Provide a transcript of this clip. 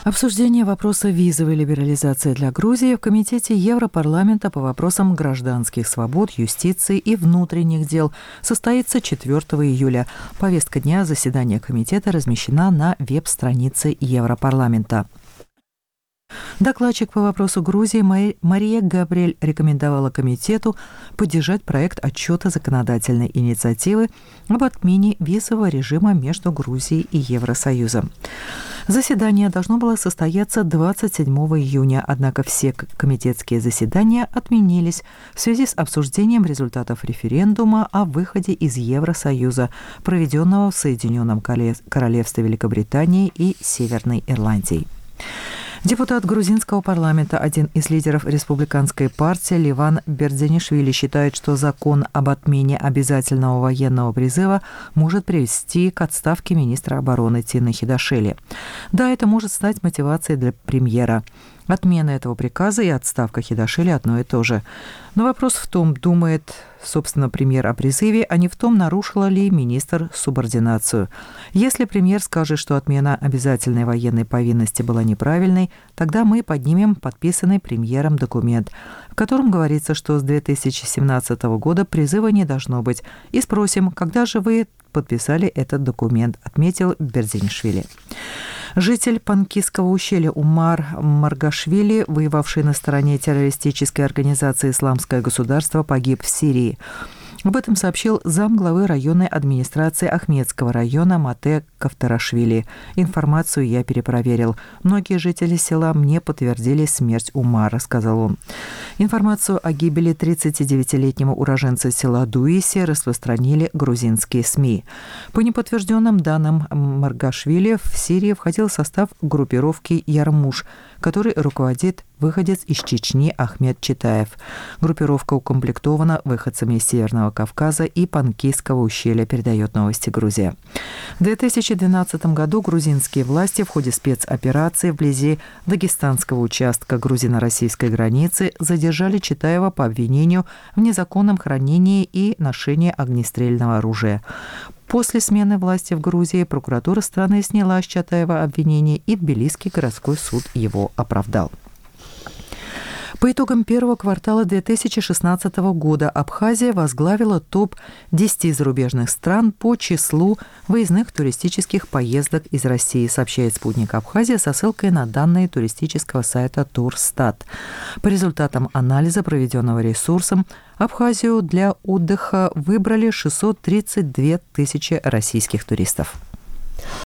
Обсуждение вопроса визовой либерализации для Грузии в Комитете Европарламента по вопросам гражданских свобод, юстиции и внутренних дел состоится 4 июля. Повестка дня заседания комитета размещена на веб-странице Европарламента. Докладчик по вопросу Грузии Мария Габриэль рекомендовала комитету поддержать проект отчета законодательной инициативы об отмене визового режима между Грузией и Евросоюзом. Заседание должно было состояться 27 июня, однако все комитетские заседания отменились в связи с обсуждением результатов референдума о выходе из Евросоюза, проведенного в Соединенном Королевстве Великобритании и Северной Ирландии. Депутат грузинского парламента, один из лидеров республиканской партии Леван Бердзенишвили считает, что закон об отмене обязательного военного призыва может привести к отставке министра обороны Тины Хидашели. Да, это может стать мотивацией для премьера. Отмена этого приказа и отставка Хидашели одно и то же. Но вопрос в том, думает, собственно, премьер о призыве, а не в том, нарушила ли министр субординацию. Если премьер скажет, что отмена обязательной военной повинности была неправильной, тогда мы поднимем подписанный премьером документ, в котором говорится, что с 2017 года призыва не должно быть, и спросим, когда же вы подписали этот документ, отметил Бердзенишвили. Житель Панкисского ущелья Умар Маргашвили, воевавший на стороне террористической организации «Исламское государство», погиб в Сирии. Об этом сообщил замглавы районной администрации Ахмедского района Мате Кавтарашвили. Информацию я перепроверил. Многие жители села мне подтвердили смерть Умара, сказал он. Информацию о гибели 39-летнего уроженца села Дуиси распространили грузинские СМИ. По неподтвержденным данным, Маргашвили в Сирии входил в состав группировки «Ярмуш», который руководит выходец из Чечни Ахмед Читаев. Группировка укомплектована выходцами из Северного Кавказа и Панкисского ущелья, передает новости Грузия. В 2012 году грузинские власти в ходе спецоперации вблизи дагестанского участка грузино-российской границы задержали Читаева по обвинению в незаконном хранении и ношении огнестрельного оружия. После смены власти в Грузии прокуратура страны сняла с Чатаева обвинение, и Тбилисский городской суд его оправдал. По итогам первого квартала 2016 года Абхазия возглавила топ-10 зарубежных стран по числу выездных туристических поездок из России, сообщает «Спутник Абхазия» со ссылкой на данные туристического сайта Турстат. По результатам анализа, проведенного ресурсом, Абхазию для отдыха выбрали 632 тысячи российских туристов.